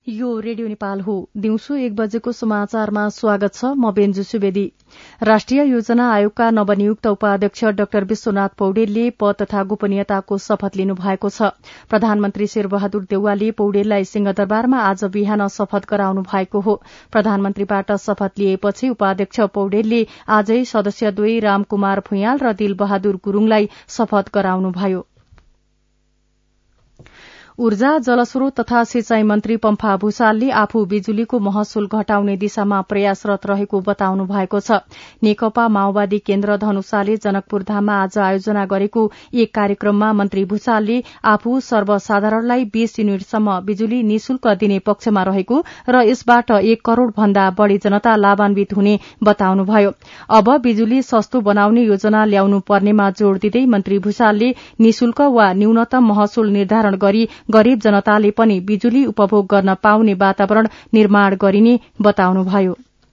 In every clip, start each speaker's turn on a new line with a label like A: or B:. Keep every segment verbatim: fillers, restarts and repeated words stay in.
A: यो रेडियो नेपाल हो। दिउँसो एक बजेको समाचारमा स्वागत छ। म बेन्जु सुवेदी। राष्ट्रिय योजना आयोगका नवनियुक्त उपाध्यक्ष डाक्टर विश्वनाथ पौडेलले पद तथा गोपनीयताको शपथ लिनु भएको छ। प्रधानमन्त्री शेरबहादुर देउवाले पौडेललाई सिंहदरबारमा आज बिहान शपथ गराउनु भएको हो। प्रधानमन्त्रीबाट शपथ लिएपछि उपाध्यक्ष पौडेलले आजै सदस्यद्वय रामकुमार भुइयाल र दिलबहादुर गुरूङलाई शपथ गराउनुभयो। ऊर्जा जलस्रोत तथा सिंचाई मन्त्री पम्फा भूषालले आफू बिजुलीको महसुल घटाउने दिशामा प्रयासरत रहेको बताउनु भएको छ। नेकपा माओवादी केन्द्र धनुषाले जनकपुरधाममा आज आयोजना गरेको एक कार्यक्रममा मन्त्री भूषालले आफू सर्वसाधारणलाई बीस युनिटसम्म बिजुली निशुल्क दिने पक्षमा रहेको र यसबाट एक करोड़ भन्दा बढ़ी जनता लाभान्वित हुने बताउनुभयो। अब बिजुली सस्तो बनाउने योजना ल्याउनु पर्नेमा जोड़ दिँदै मन्त्री भूषालले निशुल्क वा न्यूनतम महसुल निर्धारण गरी गरीब जनताले पनि बिजुली उपभोग गर्न पाउने वातावरण निर्माण गरिने बताउनुभयो।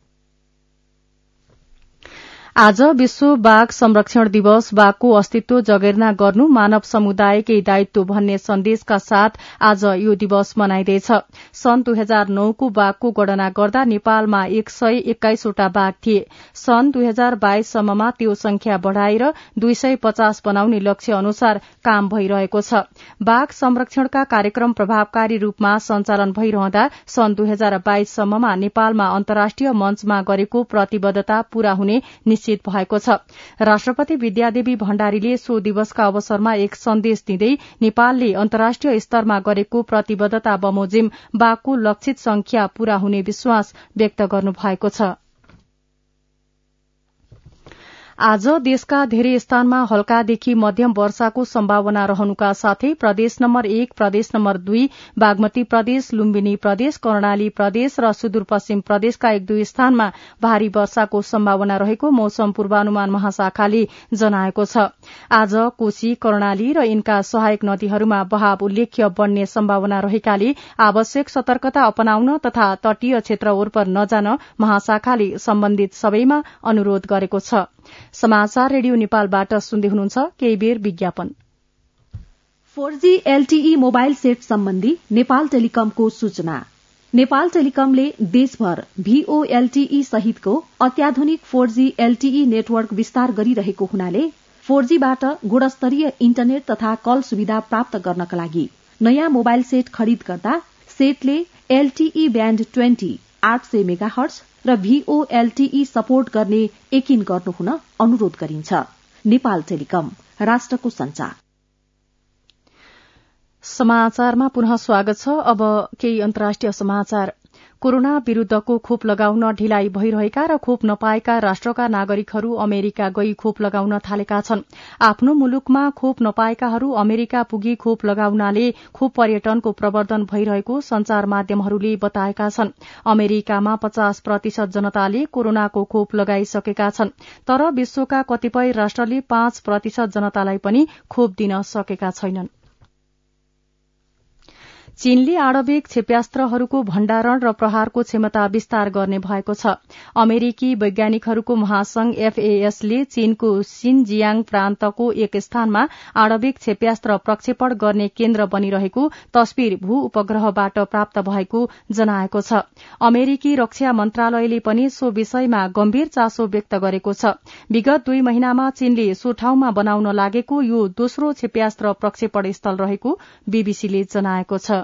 A: आज विश्व बाघ संरक्षण दिवस। बाघको अस्तित्व जगेर्ना गर्नु मानव समुदायकै दायित्व भन्ने सन्देशका साथ आज यो दिवस मनाइँदैछ। सन् दुई हजार नौ को बाघको गणना गर्दा नेपालमा एक सय एक्काइसवटा बाघ थिए। सन् दुई हजार बाइस सम्ममा त्यो संख्या बढ़ाएर दुई सय पचास बनाउने लक्ष्य अनुसार काम भइरहेको छ। बाघ संरक्षणका कार्यक्रम प्रभावकारी रूपमा सञ्चालन भइरहँदा सन् दुई हजार बाइस सम्ममा नेपालमा अन्तर्राष्ट्रिय मञ्चमा गरेको प्रतिबद्धता पूरा हुने निश्चित भएको छ। राष्ट्रपति विद्यादेवी भण्डारीले सो दिवसका अवसरमा एक सन्देश दिँदै नेपालले अन्तर्राष्ट्रिय स्तरमा गरेको प्रतिबद्धता बमोजिम बाघको लक्षित संख्या पूरा हुने विश्वास व्यक्त गर्नु भएको छ। आज देशका धेरै स्थानमा हल्कादेखि मध्यम वर्षाको सम्भावना रहनुका साथै प्रदेश नम्बर एक, प्रदेश नम्बर दुई, बागमती प्रदेश, लुम्बिनी प्रदेश, कर्णाली प्रदेश र सुदूरपश्चिम प्रदेशका एक दुई स्थानमा भारी वर्षाको सम्भावना रहेको मौसम पूर्वानुमान महाशाखाले जनाएको छ। आज कोशी, कर्णाली र यिनका सहायक नदीहरूमा बहाव उल्लेख्य बढ़ने सम्भावना रहेकाले आवश्यक सतर्कता अपनाउन तथा तटीय क्षेत्र ओरपर नजान महाशाखाले सम्बन्धित सबैमा अनुरोध गरेको छ। समाचार रेडियो नेपालबाट सुन्दै हुनुहुन्छ। केही बेर विज्ञापन।
B: Four G LTE mobile set सम्बन्धी नेपाल टेलिकमको सूचना। नेपाल टेलिकमले देशभर भीओएलटीई सहितको अत्याधुनिक फोर जी एलटीई नेटवर्क विस्तार गरिरहेको हुनाले फोर जी बाट गुणस्तरीय इन्टरनेट तथा कल सुविधा प्राप्त गर्नका लागि नयाँ मोबाइल सेट खरिद गर्दा सेटले एलटीई ब्याण्ड ट्वेन्टी आठ सय मेगाहर्ज र भीओएलटीई सपोर्ट गर्ने यकिन गर्नुहुन अनुरोध गरिन्छ। नेपाल टेलिकम, राष्ट्रको संचार।
A: समाचारमा पुनः स्वागत छ। अब केही अन्तर्राष्ट्रिय समाचार। कोरोना विरूद्धको खोप लगाउन ढिलाइ भइरहेका र खोप नपाएका राष्ट्रका नागरिकहरू अमेरिका गई खोप लगाउन थालेका छन्। आफ्नो मुलुकमा खोप नपाएकाहरू अमेरिका पुगी खोप लगाउनाले खोप पर्यटनको प्रवर्धन भइरहेको संचार माध्यमहरूले बताएका छन्। अमेरिकामा पचास प्रतिशत जनताले कोरोनाको खोप लगाइसकेका छन्, तर विश्वका कतिपय राष्ट्रले पाँच प्रतिशत जनतालाई पनि खोप दिन सकेका छैनन्। चीनले आणविक क्षेप्यास्त्रहरूको भण्डारण र प्रहारको क्षमता विस्तार गर्ने भएको छ। अमेरिकी वैज्ञानिकहरूको महासंघ एफएएसले चीनको सिनजियाङ प्रान्तको एक स्थानमा आणविक क्षेप्यास्त्र प्रक्षेपण गर्ने केन्द्र बनिरहेको तस्विर भू उपग्रहबाट प्राप्त भएको जनाएको छ। अमेरिकी रक्षा मन्त्रालयले पनि सो विषयमा गम्भीर चासो व्यक्त गरेको छ। विगत दुई महिनामा चीनले सो ठाउँमा बनाउन लागेको यो दोस्रो क्षेप्यास्त्र प्रक्षेपण स्थल रहेको बीबीसीले जनाएको छ।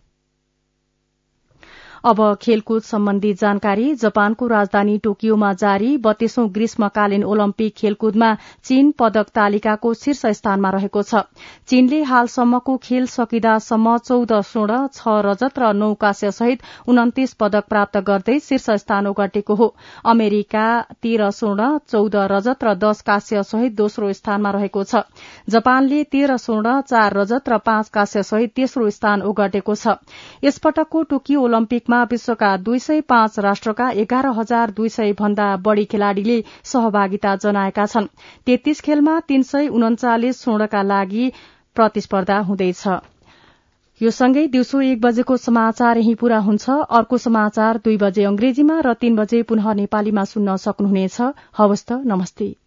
A: अब खेलकुद सम्बन्धी जानकारी। जापानको राजधानी टोकियोमा जारी बत्तीसौं ग्रीष्मकालीन ओलम्पिक खेलकुदमा चीन पदक तालिकाको शीर्ष स्थानमा रहेको छ। चीनले हालसम्मको खेल सकिदासम्म चौध स्वर्ण, छ रजत र नौ कांस्य सहित उन्तीस पदक प्राप्त गर्दै शीर्ष स्थान ओगटेको हो। अमेरिका तेह्र स्वर्ण, चौध रजत र दश कांस्य सहित दोस्रो स्थानमा रहेको छ। जापानले तेह्र स्वर्ण, चार रजत र पाँच कांस्य सहित तेस्रो स्थान ओगटेको छ। यसपटकको टोकियो ओलम्पिकमा विश्वका दुई सय पाँच राष्ट्रका एघार हजार दुई सय भन्दा बढ़ी खेलाड़ीले सहभागिता जनाएका छन्। तेत्तीस खेलमा तीन सय उन्चालिस स्वर्णका लागि प्रतिस्पर्धा हुँदैछ। यो सँगै दिउँसो एक बजेको समाचार यही पूरा हुन्छ। अर्को समाचार दुई बजे अंग्रेजीमा र तीन बजे पुनः नेपालीमा सुन्न सक्नुहुनेछ। हवस् त, नमस्ते।